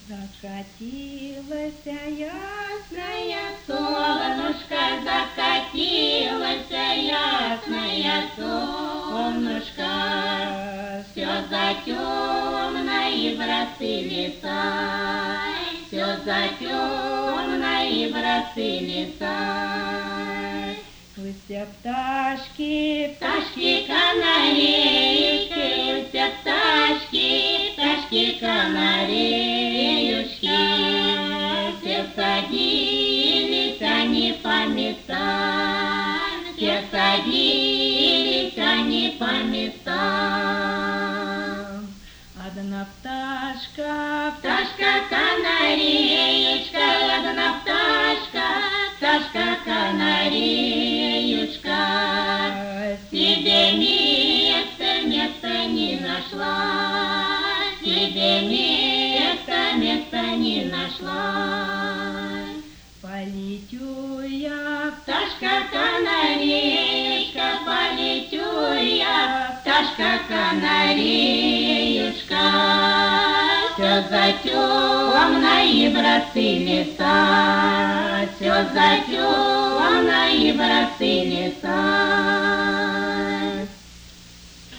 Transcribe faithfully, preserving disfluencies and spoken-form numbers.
Закатилось ясное солнышко, закатилось ясное солнышко, все за темной братцы леса, все за темной братцы леса. Все пташки, пташки канареечки, все пташки, пташки канареюшки, все садились они по местам, все садились они по местам. Одна пташка, пташка канареечка, одна пташка, пташка канареюшка, себе место, место не нашла, себе место, место не нашла. Полетю я, пташка канареечка, полетю я, пташка канареюшка, все за темной братцы леса, все за темной братцы леса.